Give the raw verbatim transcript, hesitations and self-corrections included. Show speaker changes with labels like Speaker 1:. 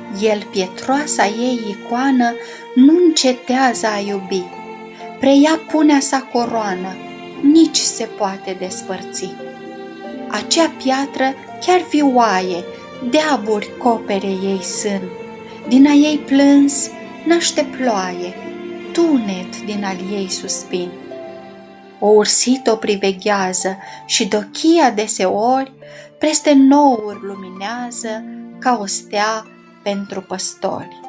Speaker 1: El, pietroasa ei icoană, nu încetează a iubi. Preia punea sa coroană, nici se poate despărți. Acea piatră chiar vioaie, deaburi copere ei sân. Din a ei plâns naște ploaie, tunet din al ei suspin. O ursit o priveghează și dochia deseori preste nouri luminează ca o stea pentru păstori.